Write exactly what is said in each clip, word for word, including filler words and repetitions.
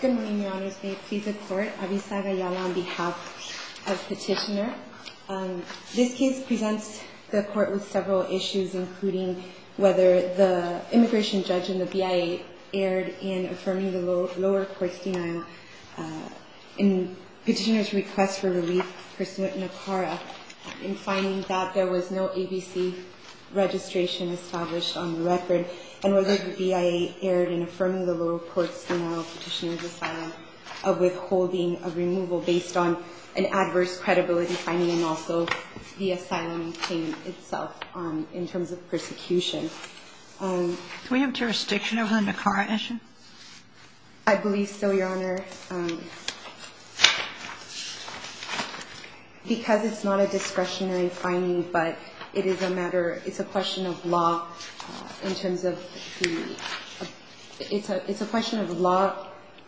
Good morning, Your Honors. May it please the Court. Avisaga Ayala on behalf of Petitioner. Um, this case presents the Court with several issues, including whether the immigration judge and the B I A erred in affirming the low, lower court's denial uh, in Petitioner's request for relief pursuant to NACARA, in finding that there was no A B C registration established on the record, and whether the B I A erred in affirming the lower court's denial of Petitioner's asylum of withholding of removal based on an adverse credibility finding and also the asylum claim itself um, in terms of persecution. Um, Do we have jurisdiction over the NACARA issue? I believe so, Your Honor. Um, because it's not a discretionary finding, but it is a matter, it's a question of law uh, in terms of the, uh, it's a it's a question of law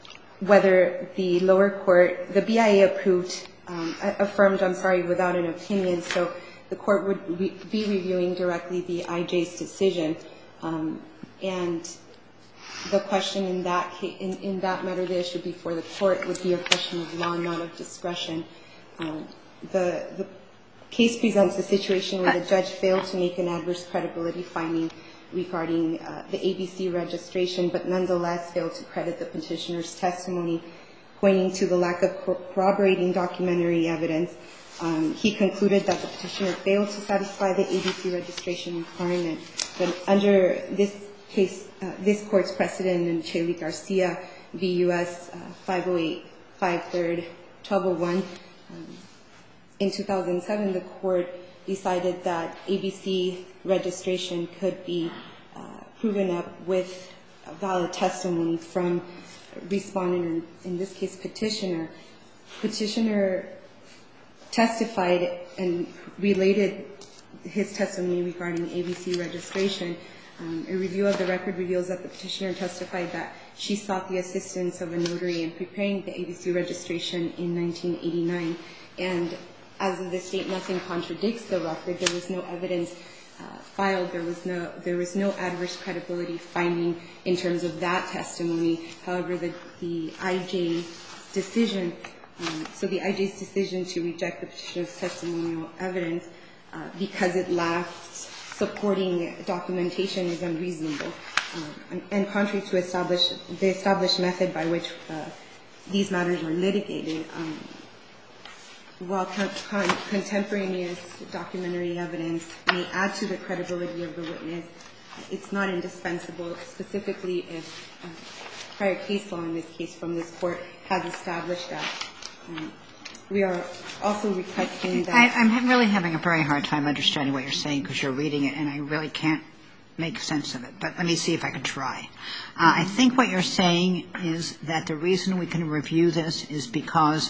whether the lower court, the B I A approved, um, affirmed, I'm sorry, without an opinion, so the court would re- be reviewing directly the I J's decision. Um, and the question in that case, in, in that matter, the issue before the court would be a question of law, not of discretion. Um, the, the case presents a situation where the judge failed to make an adverse credibility finding regarding uh, the A B C registration, but nonetheless failed to credit the petitioner's testimony, pointing to the lack of corroborating documentary evidence. Um, he concluded that the petitioner failed to satisfy the A B C registration requirement. But under this case, uh, this court's precedent in Chely Garcia v. U S uh, five oh eight, five third, twelve oh one, um, in two thousand seven, the court decided that A B C registration could be uh, proven up with valid testimony from respondent, in this case petitioner. Petitioner testified and related his testimony regarding A B C registration. Um, a review of the record reveals that the petitioner testified that she sought the assistance of a notary in preparing the A B C registration in nineteen eighty-nine. And as of this date, nothing contradicts the record. There was no evidence uh, filed. There was no there was no adverse credibility finding in terms of that testimony. However, the, the I J's decision, um, so the I J's decision to reject the petitioner's testimonial evidence uh, because it lacked supporting documentation is unreasonable um, and, and contrary to establish, the established method by which uh, these matters are litigated. Um, While con- con- contemporaneous documentary evidence may add to the credibility of the witness, it's not indispensable, specifically if uh, prior case law in this case from this court has established that. Um, we are also requesting that... I, I'm really having a very hard time understanding what you're saying because you're reading it and I really can't make sense of it. But let me see if I can try. Uh, I think what you're saying is that the reason we can review this is because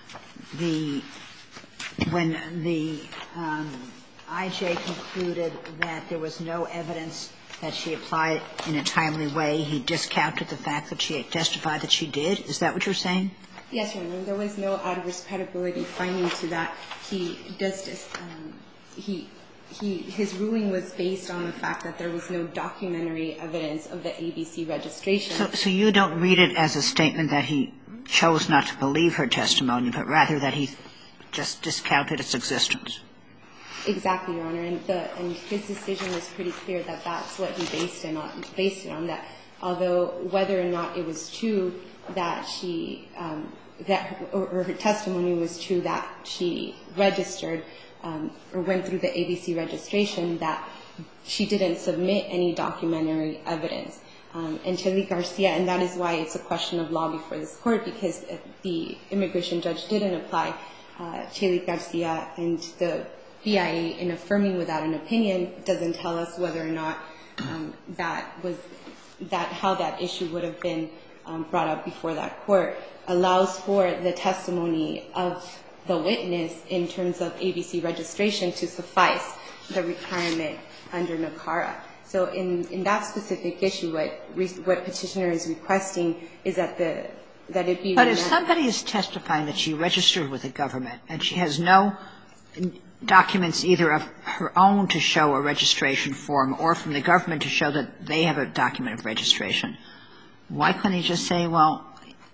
the when the um, I J concluded that there was no evidence that she applied in a timely way, he discounted the fact that she had testified that she did. Is that what you're saying? Yes, Your Honor. There was no adverse credibility finding to that. He does this. Um, he he his ruling was based on the fact that there was no documentary evidence of the A B C registration. So, so you don't read it as a statement that he chose not to believe her testimony, but rather that he just discounted its existence. Exactly, Your Honor. And, the, and his decision was pretty clear that that's what he based it on, based it on, that although whether or not it was true that she, um, that her, or, or her testimony was true that she registered um, or went through the A B C registration, that she didn't submit any documentary evidence. Um, and Chely Garcia, and that is why it's a question of law before this court, because the immigration judge didn't apply uh, Chely Garcia, and the B I A, in affirming without an opinion, doesn't tell us whether or not um, that was that how that issue would have been um, brought up before that court, allows for the testimony of the witness in terms of A B C registration to suffice the requirement under NACARA. So in, in that specific issue, what what petitioner is requesting is that the that it be. But if somebody is testifying that she registered with the government and she has no documents either of her own to show a registration form or from the government to show that they have a document of registration, why couldn't he just say, well,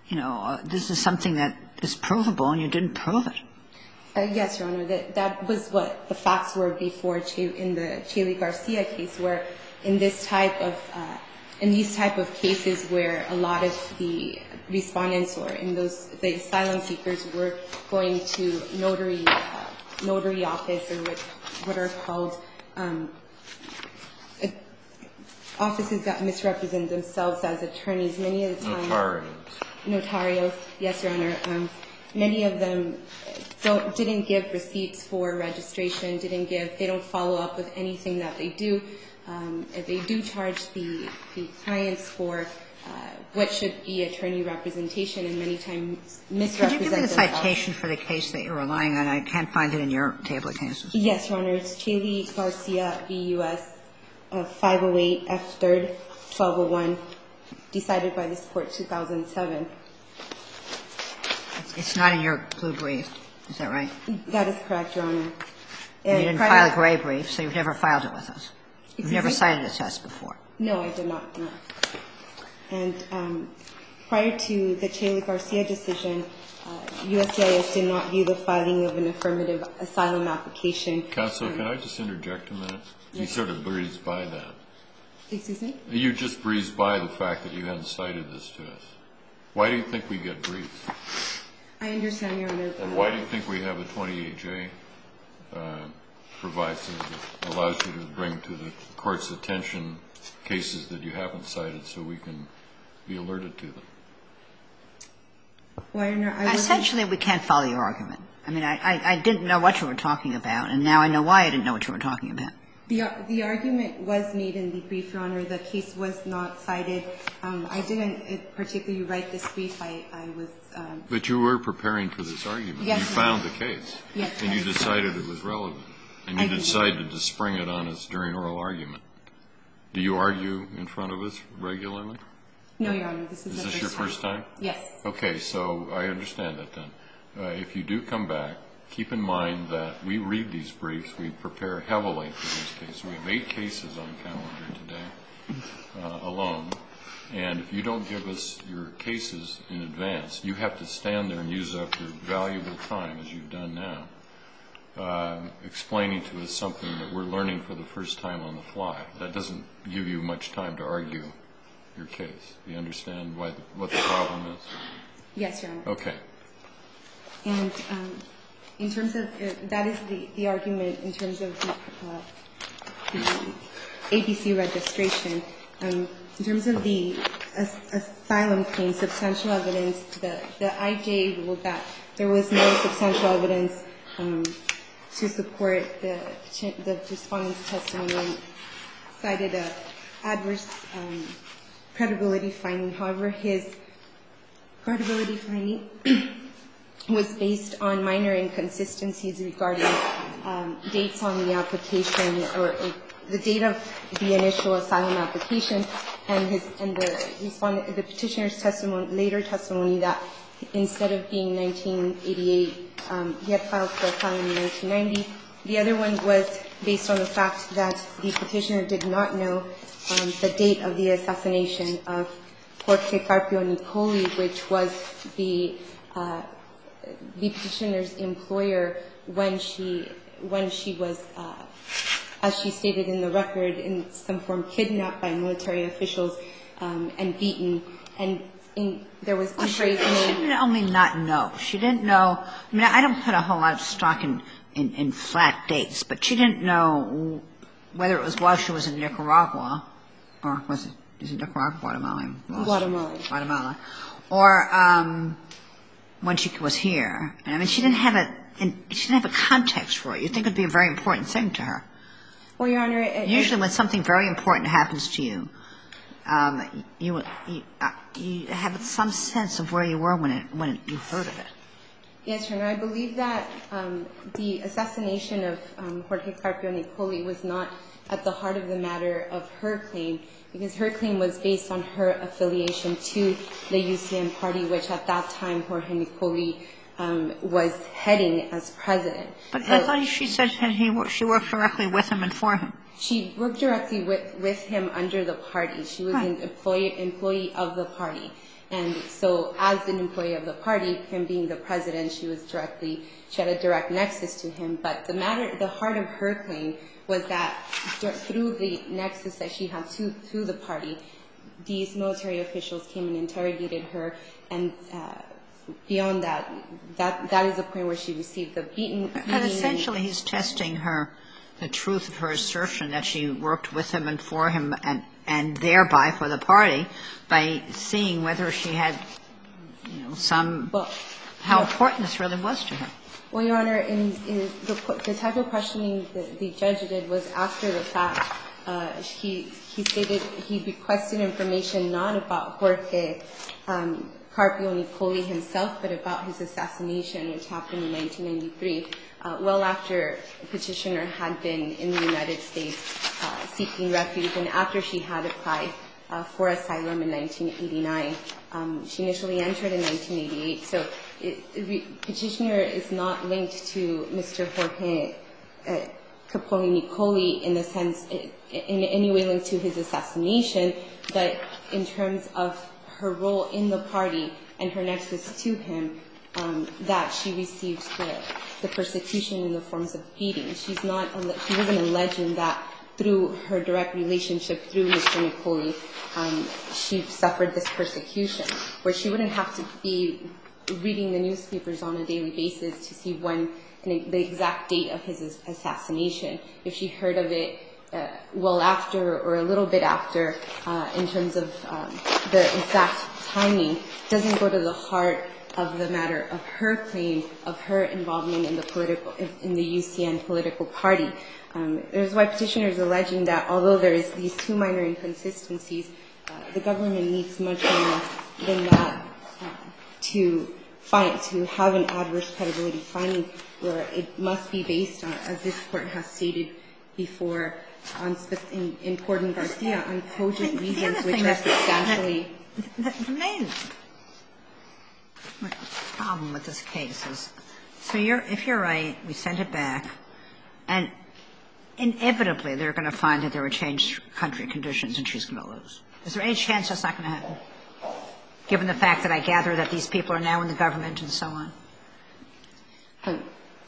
you know, uh, this is something that is provable and you didn't prove it. Uh, yes, Your Honor. That, that was what the facts were before Che, in the Chaley Garcia case, where in this type of uh, in these type of cases where a lot of the respondents or in those the asylum seekers were going to notary uh, notary office or what what are called um, uh, offices that misrepresent themselves as attorneys. Many of the times, notarios. Notarios, yes, Your Honor. Um, many of them don't didn't give receipts for registration. Didn't give. They don't follow up with anything that they do. Um, if they do charge the, the clients for uh, what should be attorney representation and many times misrepresent Could you give me the themselves. citation for the case that you're relying on? I can't find it in your table of cases. Yes, Your Honor. It's Chaley Garcia v. U S Uh, five oh eight F third twelve oh one, decided by this court two thousand seven. It's not in your blue brief. Is that right? That is correct, Your Honor. And you didn't file a gray brief, so you've never filed it with us. You've never cited a test before. No, I did not. No. And um, prior to the Chaley Garcia decision, uh, U S C I S did not view the filing of an affirmative asylum application. Counsel, um, can I just interject a minute? You Yes. sort of breezed by that. Excuse me? You just breezed by the fact that you hadn't cited this to us. Why do you think we get briefed? I understand, Your Honor. And why do you think we have a twenty-eight J uh, proviso that allows you to bring to the court's attention cases that you haven't cited so we can be alerted to them? Well, Your Honor, I wasn't- Essentially, we can't follow your argument. I mean, I, I, I didn't know what you were talking about, and now I know why I didn't know what you were talking about. The, the argument was made in the brief, Your Honor. The case was not cited. Um, I didn't uh, particularly write this brief. I, I was... Um, But you were preparing for this argument. Yes, you Your found Honor. the case. Yes, And you Your Honor. decided it was relevant. And I you did. decided to spring it on us during oral argument. Do you argue in front of us regularly? no, Your Honor. This is, Is the this your first time? Yes. Okay, so I understand that then. Uh, if you do come back, keep in mind that we read these briefs. We prepare heavily for these cases. We have eight cases on calendar today uh, alone. And if you don't give us your cases in advance, you have to stand there and use up your valuable time, as you've done now, uh, explaining to us something that we're learning for the first time on the fly. That doesn't give you much time to argue your case. Do you understand why the, what the problem is? Yes, Your Honor. Okay. And um, in terms of, uh, that is the, the argument in terms of the, uh, the A B C registration. Um, in terms of the as, asylum claim, substantial evidence, the, the I J ruled that there was no substantial evidence um, to support the, the respondent's testimony and cited a adverse um, credibility finding. However, his credibility finding was based on minor inconsistencies regarding um, dates on the application or, or the date of the initial asylum application and his and the respondent, the petitioner's testimony, later testimony that instead of being nineteen eighty-eight, um, he had filed for asylum in nineteen ninety. The other one was based on the fact that the petitioner did not know um, the date of the assassination of Jorge Carpio Nicoli, which was the uh, the petitioner's employer when she when she was, uh, as she stated in the record, in some form kidnapped by military officials um, and beaten. And in, there was Well, she, inquiries she made. didn't only not know. She didn't know. I mean, I don't put a whole lot of stock in, in, in flat dates, but she didn't know whether it was while she was in Nicaragua, or was it, is it Nicaragua, Guatemala? Guatemala. Guatemala. Or um, when she was here. I mean, she didn't have a, she didn't have a context for it. You'd think it would be a very important thing to her. Well, Your Honor, it, Usually when something very important happens to you, um, you, you, uh, you have some sense of where you were when, it, when it, you heard of it. Yes, Your Honor. I believe that um, the assassination of um, Jorge Carpio Nicoli was not at the heart of the matter of her claim, because her claim was based on her affiliation to the U C N party, which at that time Jorge Nicoli um, was heading as president. But so I thought she said that he, she worked directly with him and for him. She worked directly with, with him under the party. She was Right. an employee, employee of the party. And so as an employee of the party, him being the president, she was directly, she had a direct nexus to him. But the matter, the heart of her claim was that through the nexus that she had to, through the party, these military officials came and interrogated her, and uh, beyond that, that that is the point where she received the beating. But essentially, he's testing her, the truth of her assertion that she worked with him and for him, and and thereby for the party, by seeing whether she had, you know, some well, how yeah. important this really was to her. Well, Your Honor, in, in the, the type of questioning that the judge did was after the fact. Uh, he he stated he requested information not about Jorge um, Carpio Nicoli himself, but about his assassination, which happened in nineteen ninety-three, uh, well after the petitioner had been in the United States uh, seeking refuge, and after she had applied uh, for asylum in nineteen eighty-nine. Um, she initially entered in nineteen eighty-eight, so it, the petitioner is not linked to Mister Jorge uh, Capone Nicoli in the sense, in any way linked to his assassination, but in terms of her role in the party and her nexus to him, um, that she received the, the persecution in the forms of beating. She's not, she wasn't alleging that through her direct relationship through Mister Nicoli, um, she suffered this persecution, where she wouldn't have to be reading the newspapers on a daily basis to see when and the exact date of his assassination. If she heard of it uh, well after or a little bit after, uh, in terms of um, the exact timing, doesn't go to the heart of the matter of her claim of her involvement in the political, in the U C N political party. Um, there's why petitioner is alleging that although there is these two minor inconsistencies, uh, the government needs much more than that uh, to find to have an adverse credibility finding, where it must be based on, as this court has stated before, on in, in Corden Garcia, on cogent reasons which are substantially. The, the main problem with this case is, so you're, if you're right, we send it back, and inevitably they're going to find that there were changed country conditions and she's going to lose. Is there any chance that's not going to happen, given the fact that I gather that these people are now in the government and so on? Um,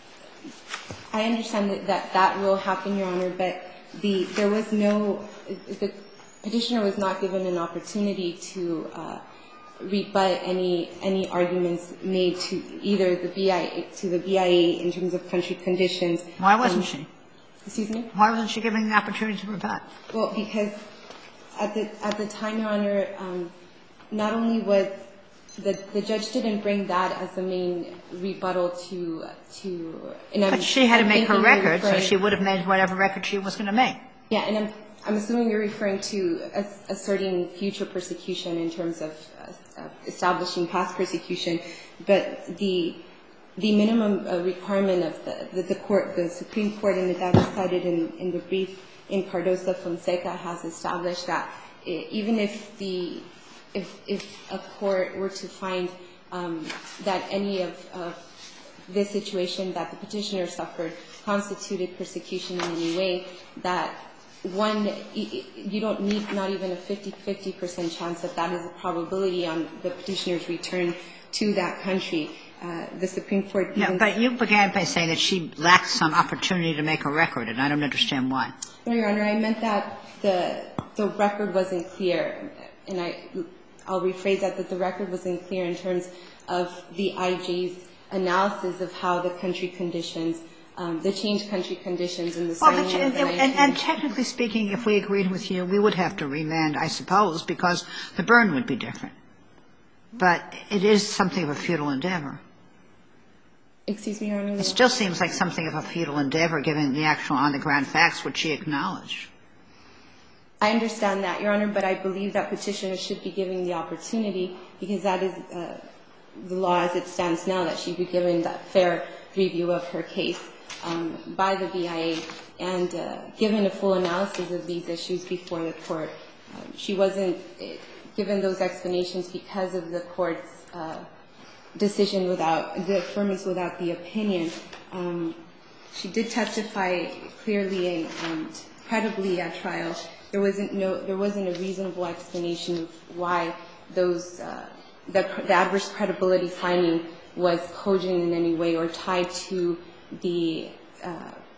I understand that, that that will happen, Your Honor, but the there was no the petitioner was not given an opportunity to uh, rebut any any arguments made to either the B I A to the B I A in terms of country conditions. Why wasn't um, she? Excuse me? Why wasn't she given the opportunity to rebut? Well, because at the at the time, Your Honor, um, not only was the the judge didn't bring that as the main rebuttal to to. And I'm, but she had I'm to make her record, so she would have made whatever record she was going to make. Yeah, and I'm I'm assuming you're referring to asserting future persecution in terms of uh, establishing past persecution, but the the minimum uh, requirement of the, the the court, the Supreme Court, and that was cited in in the brief in Cardoso Fonseca, has established that it, even if the if if a court were to find um, that any of, of this situation that the petitioner suffered constituted persecution in any way, that one, you don't need not even a fifty percent chance that that is a probability on the petitioner's return to that country. Uh, the Supreme Court. No, but you began by saying that she lacked some opportunity to make a record, and I don't understand why. No, Your Honor, I meant that the the record wasn't clear, and I I'll rephrase that that the record wasn't clear in terms of the I J's analysis of how the country conditions. Um, the changed country conditions in the signing well, of the and, and, and technically speaking, if we agreed with you, we would have to remand, I suppose, because the burden would be different. But it is something of a futile endeavor. Excuse me, Your Honor. It still seems like something of a futile endeavor, given the actual on-the-ground facts, which she acknowledged. I understand that, Your Honor, but I believe that petitioners should be given the opportunity, because that is uh, the law as it stands now, that she be given that fair review of her case. Um, by the B I A and uh, given a full analysis of these issues before the court. Um, she wasn't given those explanations because of the court's uh, decision without, the affirmance without the opinion. Um, she did testify clearly and, and credibly at trial. There wasn't no, there wasn't a reasonable explanation of why those uh, the, the adverse credibility finding was cogent in any way or tied to the uh,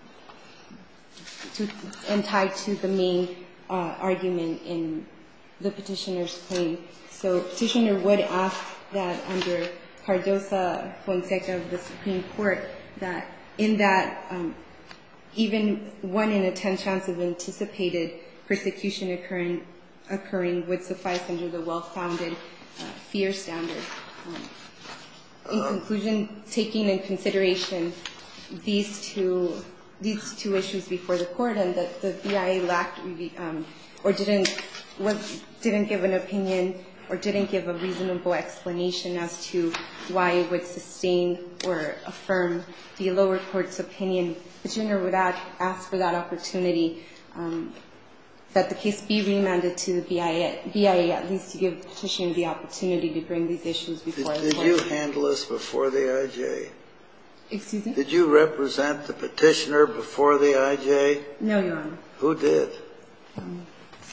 to, and tied to the main uh, argument in the petitioner's claim. So petitioner would ask that under Cardoza Fonseca of the Supreme Court that in that um, even one in a ten chance of anticipated persecution occurring occurring would suffice under the well-founded uh, fear standard. Um, in conclusion, taking in consideration these two these two issues before the court, and that the B I A lacked um, or didn't was didn't give an opinion or didn't give a reasonable explanation as to why it would sustain or affirm the lower court's opinion, petitioner would ask for that opportunity, um, that the case be remanded to the B I A, B I A at least to give the petitioner the opportunity to bring these issues before did, the court. Did you handle this before the I J? Excuse me? Did you represent the petitioner before the I J? No, Your Honor. Who did? Um,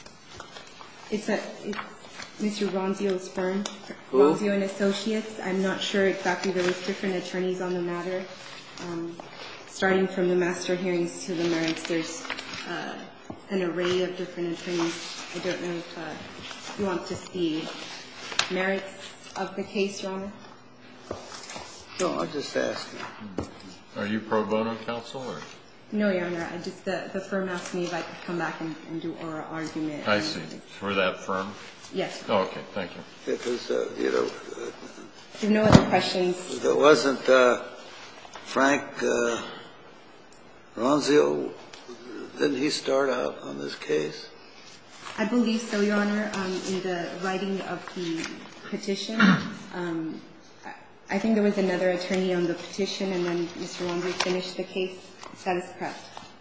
it's a it's Mister Ronzio's firm, Who? Ronzio and Associates. I'm not sure exactly. There was different attorneys on the matter. Um, starting from the master hearings to the merits, there's uh, an array of different attorneys. I don't know if uh, you want to see merits of the case, Your Honor. No, I'm just asking. Are you pro bono counsel or? No, Your Honor. I just the, the firm asked me if I could come back and, and do oral argument. I see. For that firm? Yes. Oh, okay. Thank you. Because, uh, you know, If there are no other questions. there wasn't uh, Frank uh, Ronzio, didn't he start out on this case? I believe so, Your Honor. Um, in the writing of the petition, um, I think there was another attorney on the petition, and then Mister Ronzio finished the case. That is correct.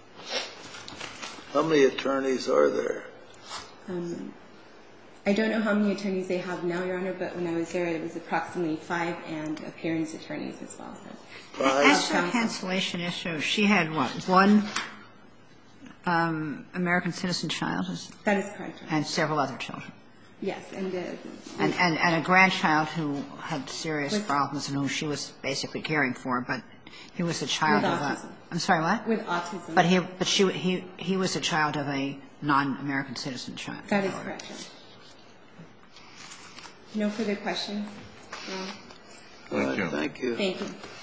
How many attorneys are there? Um, I don't know how many attorneys they have now, Your Honor, but when I was there, it was approximately five, and appearance attorneys as well. Five? As for the cancellation issue, she had what, one um, American citizen child? That is correct, Your Honor. And several other children. Yes, and, uh, And, and, and a grandchild who had serious With- problems and who she was basically caring for, but he was a child With of a... autism. I'm sorry, what? with autism. But he, but she, he, he was a child of a non-American citizen child. That is correct, Your Honor. No further questions? No. Thank Uh, you. Thank you. Thank you.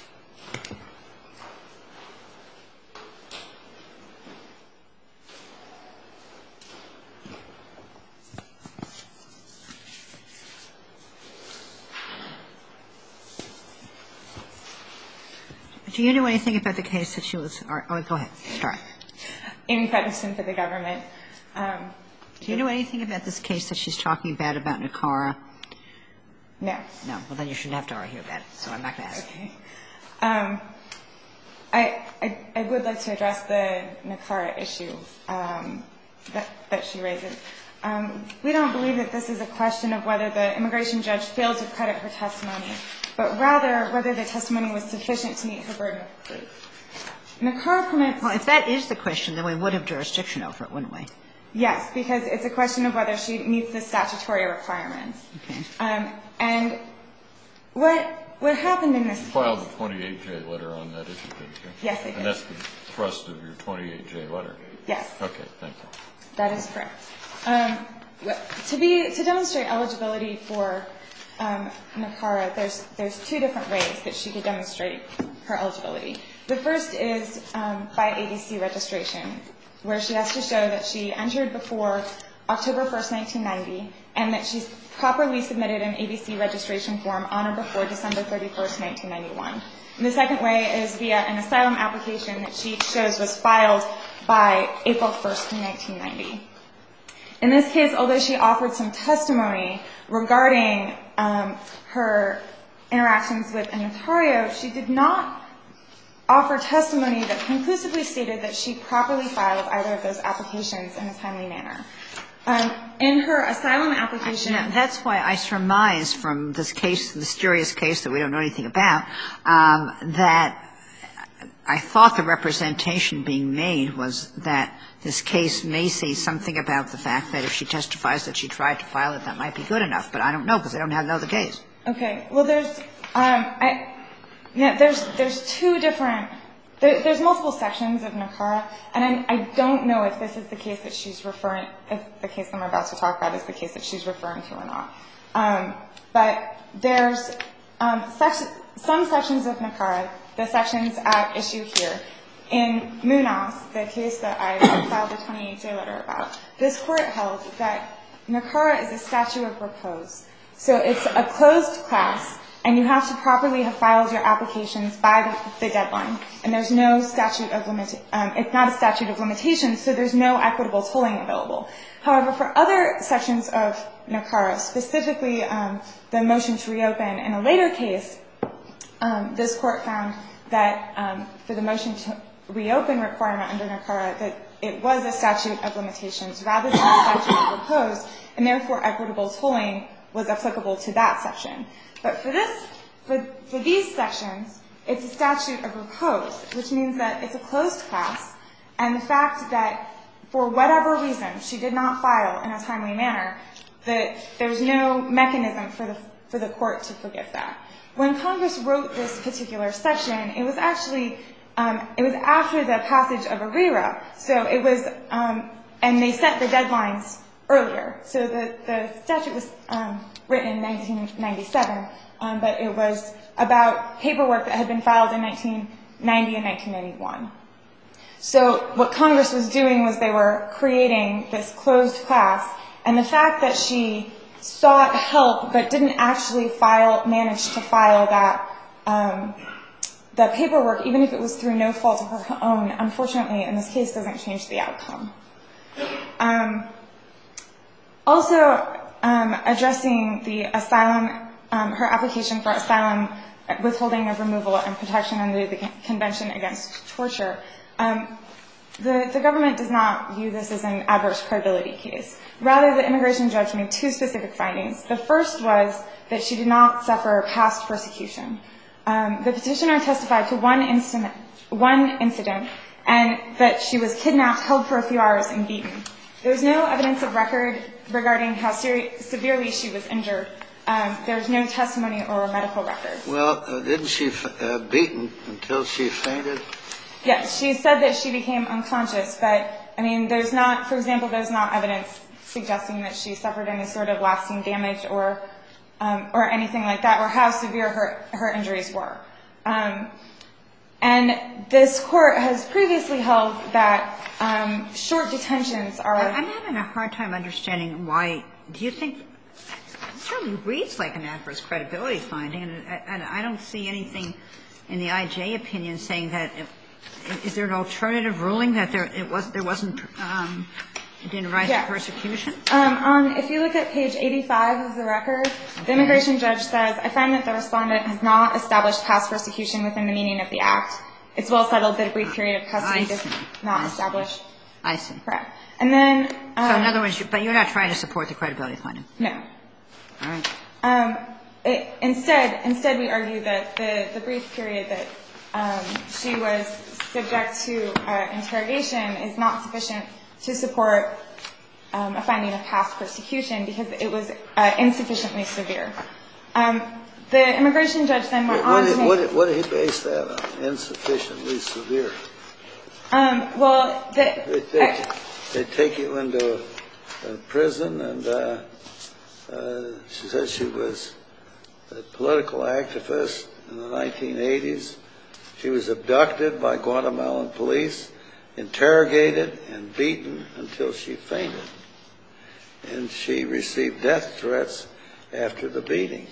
Do you know anything about the case that she was... Or, oh, go ahead. Start. Amy Featherston for the government. Um, Do you know anything about this case that she's talking about, about Nicara? no. No. Well, then you shouldn't have to argue about it, so I'm not going to ask. Okay. Um, I, I I would like to address the Nicara issue um, that that she raises. Um, we don't believe that this is a question of whether the immigration judge failed to credit her testimony, but rather whether the testimony was sufficient to meet her burden of proof. Nicara permits... Well, if that is the question, then we would have jurisdiction over it, wouldn't we? Yes, because it's a question of whether she meets the statutory requirements. Okay. Um, and what what happened in this You filed a twenty-eight J letter on that issue, didn't you? Yes, I did. And that's the thrust of your twenty-eight J letter. Yes. Okay, thank you. That is correct. Um, to be to demonstrate eligibility for um, Nicara, there's there's two different ways that she could demonstrate her eligibility. The first is um, by A B C registration, where she has to show that she entered before October first, nineteen ninety, and that she's properly submitted an A B C registration form on or before December thirty-first, nineteen ninety-one. And the second way is via an asylum application that she shows was filed by April first, nineteen ninety. In this case, although she offered some testimony regarding um, her interactions with a notario, she did not offer testimony that conclusively stated that she properly filed either of those applications in a timely manner. Um, in her asylum application... Now, that's why I surmise from this case, mysterious case that we don't know anything about, um, that I thought the representation being made was that this case may say something about the fact that if she testifies that she tried to file it, that might be good enough. But I don't know because I don't have know the case. Okay. Well, there's, um, I, yeah, there's, there's two different, there, there's multiple sections of NACARA, and I, I don't know if this is the case that she's referring, if the case I'm about to talk about is the case that she's referring to or not. Um, but there's um, section, some sections of NACARA, the sections at issue here. In Munoz, the case that I filed a twenty-eight J letter about, this court held that NACARA is a statute of repose. So it's a closed class, and you have to properly have filed your applications by the, the deadline. And there's no statute of limit, um, it's not a statute of limitations, so there's no equitable tolling available. However, for other sections of NACARA, specifically um, the motion to reopen in a later case, um, this court found that um, for the motion to reopen requirement under NACARA, that it was a statute of limitations rather than a statute of repose, and therefore equitable tolling was applicable to that section. But for this, for, for these sections, it's a statute of repose, which means that it's a closed class, and the fact that for whatever reason she did not file in a timely manner, that there's no mechanism for the, for the court to forgive that. When Congress wrote this particular section, it was actually Um, it was after the passage of ARERA, so it was, um, and they set the deadlines earlier. So the, the statute was um, written in nineteen ninety-seven, um, but it was about paperwork that had been filed in nineteen ninety and nineteen ninety-one. So what Congress was doing was they were creating this closed class, and the fact that she sought help but didn't actually file, manage to file that um the paperwork, even if it was through no fault of her own, unfortunately, in this case, doesn't change the outcome. Um, also, um, addressing the asylum, um, her application for asylum, withholding of removal and protection under the Convention Against Torture, um, the, the government does not view this as an adverse credibility case. Rather, the immigration judge made two specific findings. The first was that she did not suffer past persecution. Um, the petitioner testified to one incident, one incident, and that she was kidnapped, held for a few hours, and beaten. There was no evidence of record regarding how seri- severely she was injured. Um, there was no testimony or medical record. Well, uh, didn't she f- uh, beaten until she fainted? Yes, she said that she became unconscious, but, I mean, there's not, for example, there's not evidence suggesting that she suffered any sort of lasting damage or Um, or anything like that, or how severe her, her injuries were. Um, and this court has previously held that um, short detentions are... I'm having a hard time understanding why. Do you think... It certainly reads like an adverse credibility finding, and, and I don't see anything in the I J opinion saying that... It, is there an alternative ruling that there, it was, there wasn't... Um, It didn't rise yeah. to persecution? Um, on, if you look at page eighty-five of the record, okay. The immigration judge says, I find that the respondent has not established past persecution within the meaning of the act. It's well settled that a brief period of custody does not I establish. See. I see. Correct. And then... Um, so in other words, but you're not trying to support the credibility finding? No. All right. Um, it, instead, instead we argue that the, the brief period that um, she was subject to uh, interrogation is not sufficient to support um, a finding of past persecution because it was uh, insufficiently severe. Um, the immigration judge then went what on did, to make... What did, what did he base that on, insufficiently severe? Um, well, the... They take, uh, they take you into a, a prison, and uh, uh, she said she was a political activist in the nineteen eighties. She was abducted by Guatemalan police, interrogated and beaten until she fainted. And she received death threats after the beating.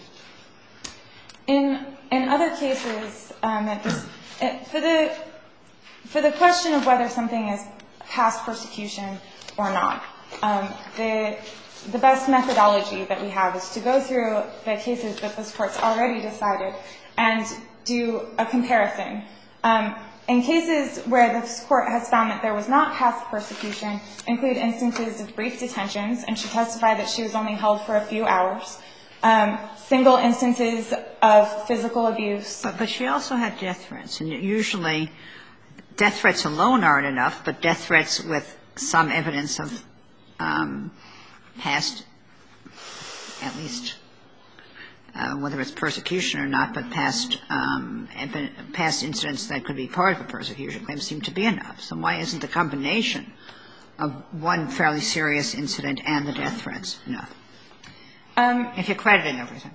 In in other cases, um, it just, it, for the for the question of whether something is past persecution or not, um, the the best methodology that we have is to go through the cases that this court's already decided and do a comparison. Um, In cases where this court has found that there was not past persecution, include instances of brief detentions, and she testified that she was only held for a few hours, um, single instances of physical abuse. But, but she also had death threats, and usually death threats alone aren't enough, but death threats with some evidence of um, past, at least, uh, whether it's persecution or not, but past um, past incidents that could be part of a persecution claim seem to be enough. So why isn't the combination of one fairly serious incident and the death threats enough? Um, if you're crediting everything.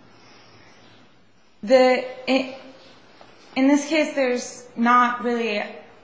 The in, in this case, there's not really.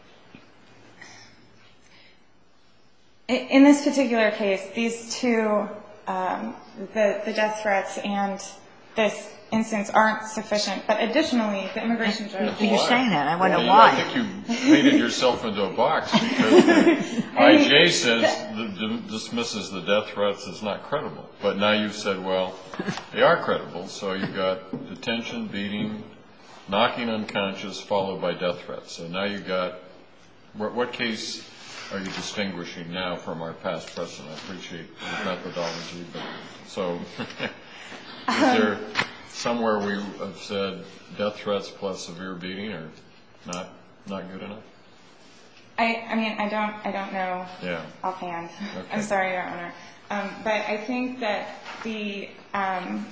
In this particular case, these two, um, the, the death threats and this instance aren't sufficient. But additionally, the immigration judge... You're saying that. I wonder well, why. I think you painted yourself into a box because the I J says the, the, dismisses the death threats as not credible. But now you've said, well, they are credible. So you've got detention, beating, knocking unconscious, followed by death threats. So now you've got... What, what case... are you distinguishing now from our past precedent? I appreciate the methodology, but so is there somewhere we have said death threats plus severe beating are not not good enough? I, I mean, I don't, I don't know yeah. offhand. Okay. I'm sorry, Your Honor. Um, but I think that the, um,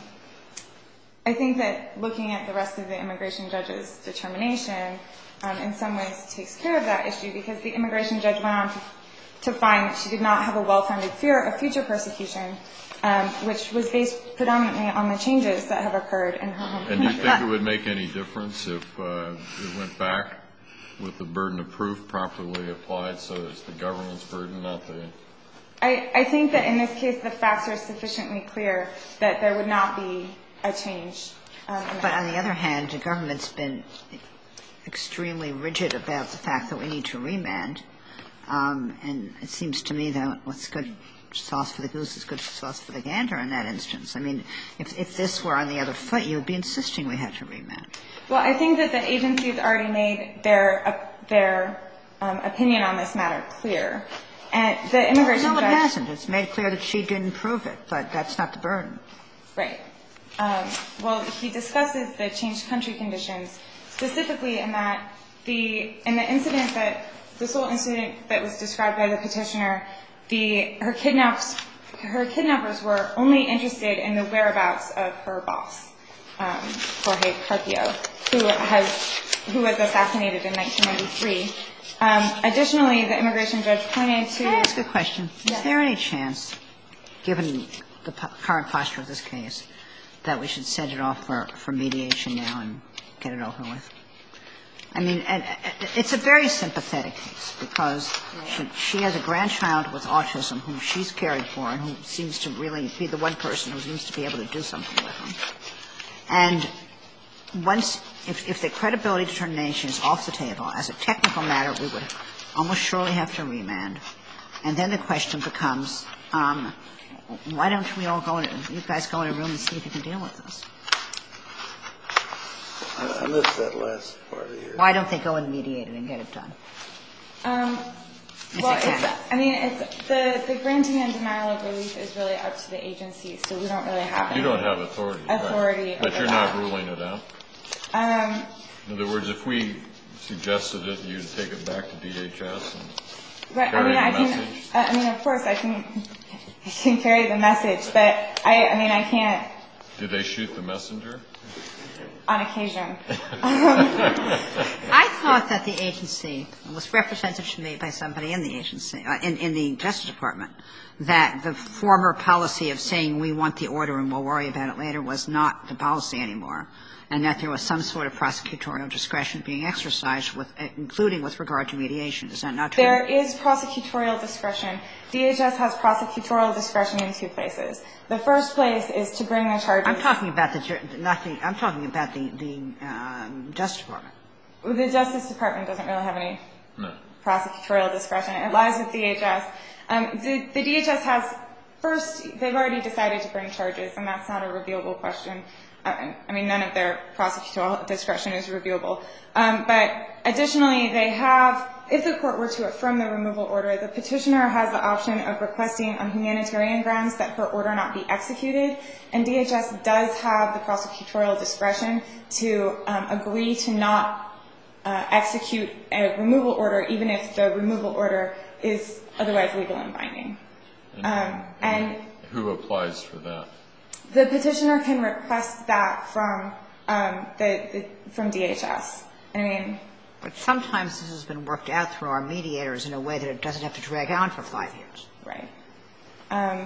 I think that looking at the rest of the immigration judge's determination. Um, in some ways takes care of that issue because the immigration judge went on to, to find that she did not have a well-founded fear of future persecution, um, which was based predominantly on the changes that have occurred in her home country. And do you think it would make any difference if uh, it went back with the burden of proof properly applied so it's the government's burden, not the... I, I think that in this case the facts are sufficiently clear that there would not be a change. Um, in but on the other hand, the government's been... extremely rigid about the fact that we need to remand. Um, and it seems to me that what's good sauce for the goose is good sauce for the gander in that instance. I mean, if, if this were on the other foot, you would be insisting we had to remand. Well, I think that the agency has already made their, uh, their um, opinion on this matter clear. And the immigration no, judge... No, it hasn't. It's made clear that she didn't prove it, but that's not the burden. Right. Um, well, he discusses the changed country conditions specifically in that the in the incident that the sole incident that was described by the petitioner, the her kidnaps her kidnappers were only interested in the whereabouts of her boss, um, Jorge Carpio, who has who was assassinated in nineteen ninety-three. Um, additionally, the immigration judge pointed to. Can I ask a question? Yeah. Is there any chance, given the current posture of this case, that we should send it off for, for mediation now and get it over with? I mean, and, and it's a very sympathetic case because she, she has a grandchild with autism whom she's caring for and who seems to really be the one person who seems to be able to do something with him. And once, if, if the credibility determination is off the table, as a technical matter, we would almost surely have to remand. And then the question becomes, um, why don't we all go in, you guys go in a room and see if you can deal with this? I missed that last part of your... Why don't they go and mediate it and get it done? Um, well, it's, I mean, it's, the, the granting and denial of relief is really up to the agency, so we don't really have any You don't have authority. authority right. But over you're that. not ruling it out? Um, In other words, if we suggested it, you'd take it back to D H S and right, I carry mean, the I can, message? uh, I mean, of course, I can, I can carry the message, but I, I mean, I can't. Did they shoot the messenger? On occasion. I thought that the agency was represented to me by somebody in the agency, uh, in, in the Justice Department, that the former policy of saying we want the order and we'll worry about it later was not the policy anymore, and that there was some sort of prosecutorial discretion being exercised, with, including with regard to mediation. Is that not true? There is prosecutorial discretion. D H S has prosecutorial discretion in two places. The first place is to bring the charges. I'm talking about the, not the, I'm talking about the, the um, Justice Department. The Justice Department doesn't really have any No. prosecutorial discretion. It lies with D H S. Um, the, the D H S has, first, they've already decided to bring charges, and that's not a reviewable question. Uh, I mean, none of their prosecutorial discretion is reviewable. Um, but additionally, they have, if the court were to affirm the removal order, the petitioner has the option of requesting on humanitarian grounds that her order not be executed, and D H S does have the prosecutorial discretion to um, agree to not uh, execute a removal order, even if the removal order is otherwise legal and binding. Um, and who applies for that? the petitioner can request that from um, the, the from D H S. I mean, but sometimes this has been worked out through our mediators in a way that it doesn't have to drag on for five years. Right. Um,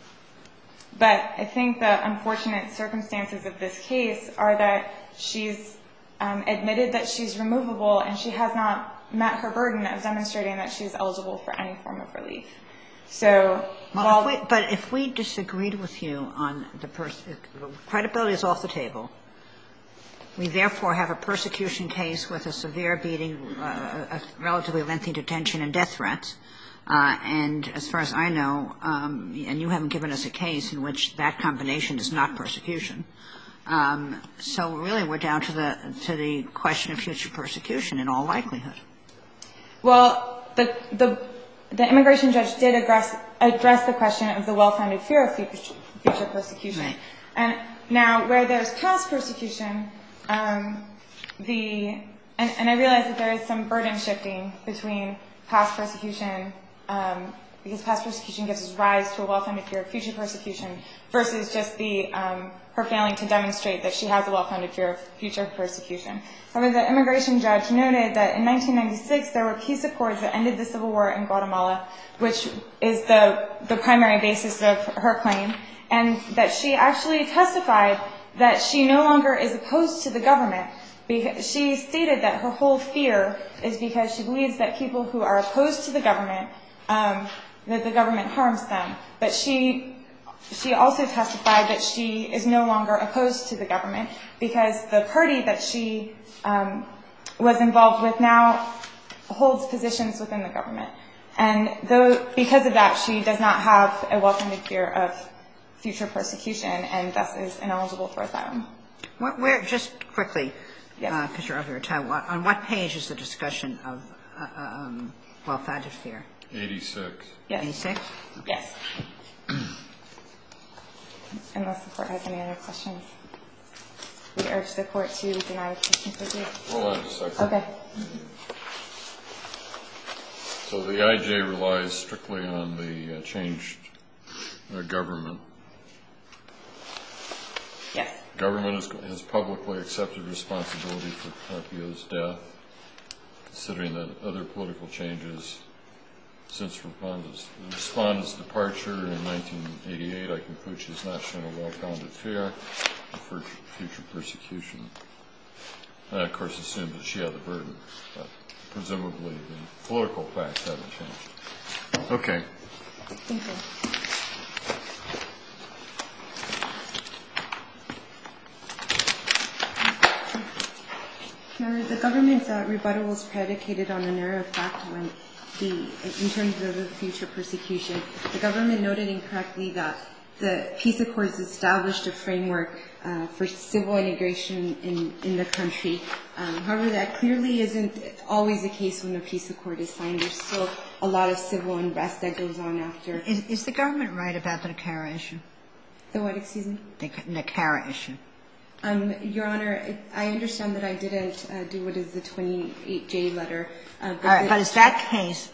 but I think the unfortunate circumstances of this case are that she's um, admitted that she's removable, and she has not met her burden of demonstrating that she's eligible for any form of relief. So, well, while if we, but if we disagreed with you on the pers- credibility is off the table, we therefore have a persecution case with a severe beating, uh, a relatively lengthy detention and death threats. Uh, and as far as I know, um, and you haven't given us a case in which that combination is not persecution. Um, so really we're down to the, to the question of future persecution in all likelihood. Well, the, the, the immigration judge did address, address the question of the well-founded fear of future, future persecution. Right. And now where there's past persecution, um, the, and, and I realize that there is some burden shifting between past persecution, um, because past persecution gives us rise to a well-founded fear of future persecution versus just the, um, her failing to demonstrate that she has a well-founded fear of future persecution. However, the immigration judge noted that in nineteen ninety-six there were peace accords that ended the civil war in Guatemala, which is the, the primary basis of her claim, and that she actually testified that she no longer is opposed to the government. Because she stated that her whole fear is because she believes that people who are opposed to the government, um, that the government harms them. But she she also testified that she is no longer opposed to the government because the party that she um, was involved with now holds positions within the government. And though, because of that, she does not have a well-founded fear of future persecution and thus is ineligible for asylum. Where, where just quickly, Yes. because uh, you're over your time, what, on what page is the discussion of uh, um, well-founded fear? eighty-six. Yes. eighty-six? Yes. Unless the court has any other questions. We urge the court to deny the petition for review. Hold on a second. Okay. So the I J relies strictly on the uh, changed uh, government. Yes. Government has, has publicly accepted responsibility for Carpio's death, considering that other political changes since Respondent's, Respondent's departure in nineteen eighty-eight, I conclude she has not shown a well-founded fear of future persecution. And I, of course, assume that she had the burden, but presumably the political facts haven't changed. Okay. Thank you. The government's uh, rebuttal was predicated on an error of fact when the, in terms of the future persecution. The government noted incorrectly that the peace accords established a framework uh, for civil integration in, in the country. Um, however, that clearly isn't always the case when a peace accord is signed. There's still a lot of civil unrest that goes on after. Is, is the government right about the Nicara issue? The what, excuse me? The Nicara issue. Um, Your Honor, it, I understand that I didn't uh, do what is the twenty-eight J letter. Uh, but, All right, the, but is that case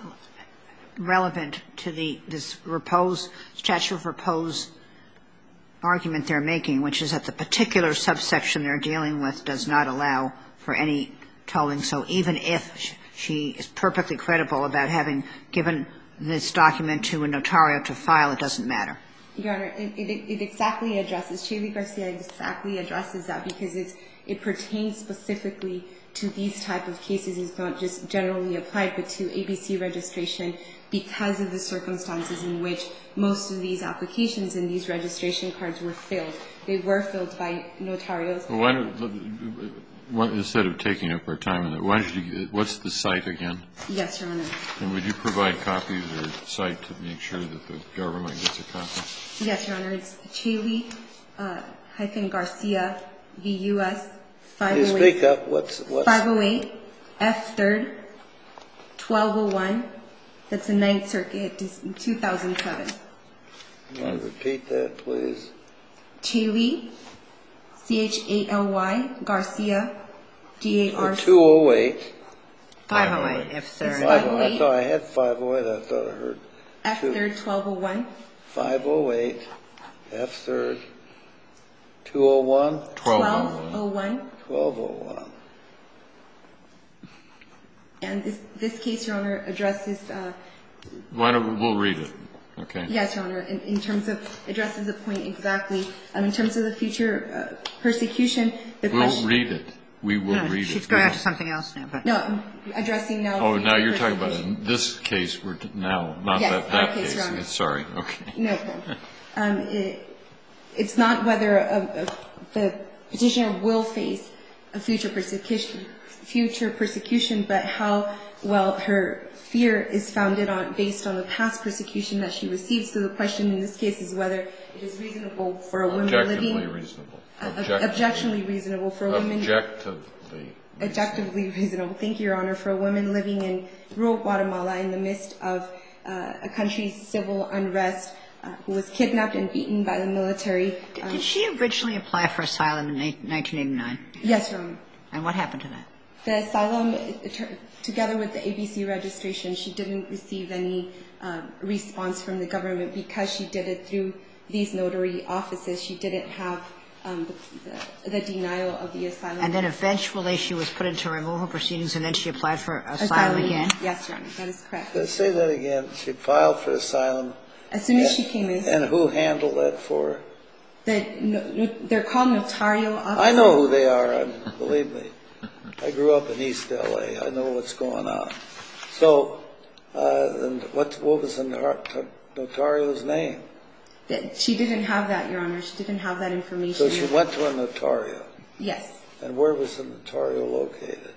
relevant to the this repose statute of repose argument they're making, which is that the particular subsection they're dealing with does not allow for any tolling? So even if she is perfectly credible about having given this document to a notario to file, it doesn't matter. Your Honor, it, it, it exactly addresses, Chely Garcia exactly addresses that because it's, it pertains specifically to these type of cases. It's not just generally applied, but to A B C registration because of the circumstances in which most of these applications and these registration cards were filled. They were filled by notarios. Well, why don't, what, instead of taking up our time on that, why don't you, what's the site again? Yes, Your Honor. And would you provide copies or site to make sure that the government gets a copy? Yes, Your Honor. It's Chely uh, hyphen Garcia v. U S five oh eight. You speak up. What's what's five oh eight F third twelve oh one. That's the Ninth Circuit, two thousand seven. You want to repeat that, please? Chely, C H A L Y, Garcia, G A R C. two oh eight. five oh eight, F third. five oh I eight. thought I had five oh eight. I thought I heard F third twelve oh one. five oh eight, F third, two oh one? twelve oh one. twelve oh one. And this, this case, Your Honor, addresses... Uh, Why don't we, we'll read it, okay? Yes, Your Honor. In, in terms of, addresses the point exactly. Um, in terms of the future uh, persecution, the We'll question... read it. We will No, read she's it. going on to something else now. But. No, I'm addressing now... Oh, now future you're talking about persecution. in this case, we're t- now, not Yes, that, that our case, case. Your Honor. Sorry, okay. No problem. Um, it, it's not whether a, a, the petitioner will face a future persecution, future persecution, but how well her fear is founded on, based on the past persecution that she received. So the question in this case is whether it is reasonable for a woman living... Objectively reasonable. Uh, Objectively. objectively reasonable for a woman... Objectively. Objectively reasonable. Thank you, Your Honor. For a woman living in rural Guatemala in the midst of uh, a country's civil unrest, uh, who was kidnapped and beaten by the military. Um, Did she originally apply for asylum in nineteen eighty-nine? Yes, Your Honor. And what happened to that? The asylum, together with the A B C registration, she didn't receive any uh, response from the government because she did it through these notary offices. She didn't have um, the, the, the denial of the asylum. And then eventually she was put into removal proceedings, and then she applied for asylum, asylum again? Yes, Your Honor. That is correct. Let's say that again. She filed for asylum. As soon as and, she came in. And who handled that for her? The, no, they're called notario offices. I know who they are. I, believe me. I grew up in East L A. I know what's going on. So, uh, and what what was the notario's name? She didn't have that, Your Honor. She didn't have that information. So she went to a notario. Yes. And where was the notario located?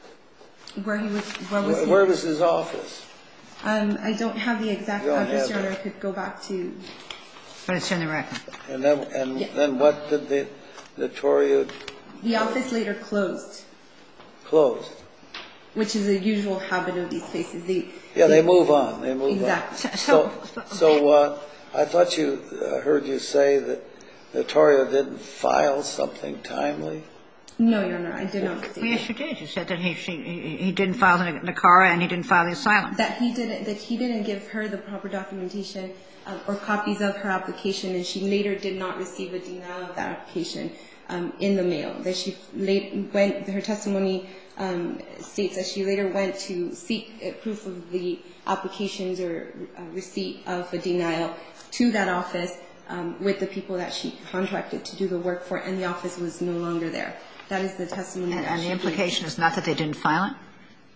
Where he was. Where was, where, he? where was his office? Um, I don't have the exact address, Your Honor. I could go back to. But it's in the record. And then, and yeah. then what did the notario? The office later closed. Closed. Which is a usual habit of these places. They, yeah, they, they move on. They move exactly. on. So, so, so uh, I thought you uh, heard you say that notario didn't file something timely. No, Your Honor, I did not say well, yes, you did. You said that he she, he didn't file the NACARA and he didn't file the asylum. That he didn't. That he didn't give her the proper documentation uh, or copies of her application, and she later did not receive a denial of that application um, in the mail. That she late went. Her testimony um, states that she later went to seek uh, proof of the applications or uh, receipt of a denial to that office um, with the people that she contracted to do the work for, and the office was no longer there. That is the testimony. And, that and the she implication gave. is not that they didn't file it?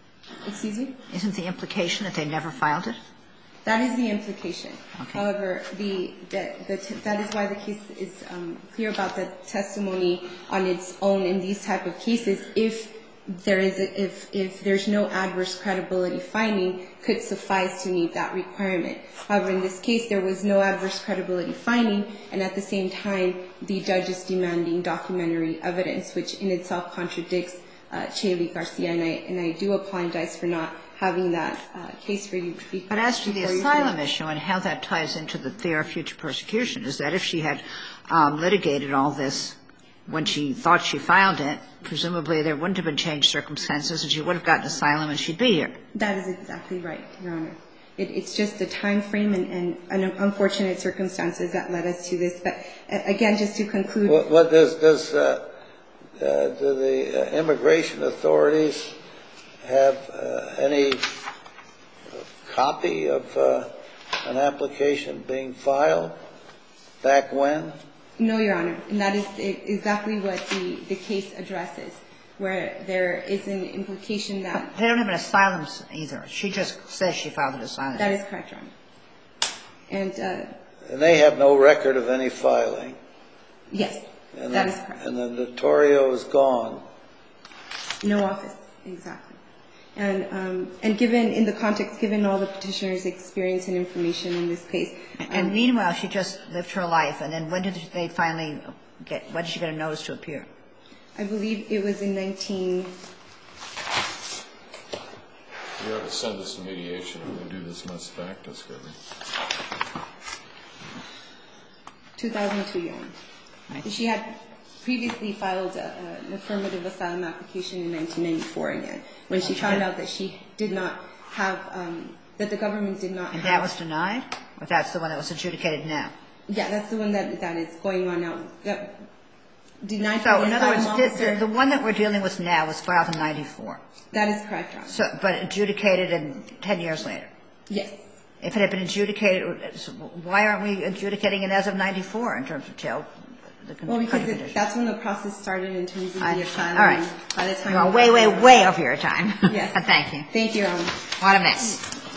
Excuse me? Isn't the implication that they never filed it? That is the implication. Okay. However, the, the, the, that is why the case is um, clear about the testimony on its own in these type of cases. If there is a, if if there's no adverse credibility finding, could suffice to meet that requirement. However, in this case, there was no adverse credibility finding, and at the same time, the judge is demanding documentary evidence, which in itself contradicts uh, Chaley Garcia, and I and I do apologize for not having that uh, case for you. But as to the asylum issue and how that ties into the fear of future persecution, is that if she had um, litigated all this when she thought she filed it, presumably there wouldn't have been changed circumstances and she would have gotten asylum and she'd be here. That is exactly right, Your Honor. It, it's just the time frame and, and, and unfortunate circumstances that led us to this. But uh, again, just to conclude. What, what does, does uh, uh, do the uh, immigration authorities have uh, any copy of uh, an application being filed back when? No, Your Honor, and that is exactly what the, the case addresses, where there is an implication that... They don't have an asylum either. She just says she filed an asylum. That is correct, Your Honor. And... Uh, and they have no record of any filing? Yes, and that the, is correct. And the notario is gone? No office, exactly. And um, and given, in the context, given all the petitioner's experience and information in this case... Um, and meanwhile, she just lived her life, and then when did they finally get, when did she get a notice to appear? I believe it was in nineteen... You ought to send us a mediation when we do this must fact discovery. two thousand two, Your Honor. Right. She had previously filed a, a, an affirmative asylum application in nineteen ninety-four again, when she found out that she did not have, um, that the government did not and have... And that was denied? Or that's the one that was adjudicated now? Yeah, that's the one that, that is going on now. That, denied So, by the in other words, asylum the, officer. the one that we're dealing with now was filed in ninety-four. That is correct, Your Honor. So, but adjudicated in ten years later. Yes. If it had been adjudicated, why aren't we adjudicating it as of ninety-four in terms of jail? The Well, because country it, conditions? that's when the process started in terms of I the understand. asylum. All right. By the time Well, we way, got way, there. way over your time. Yes. Thank you. Thank you, Your Honor. What a mess.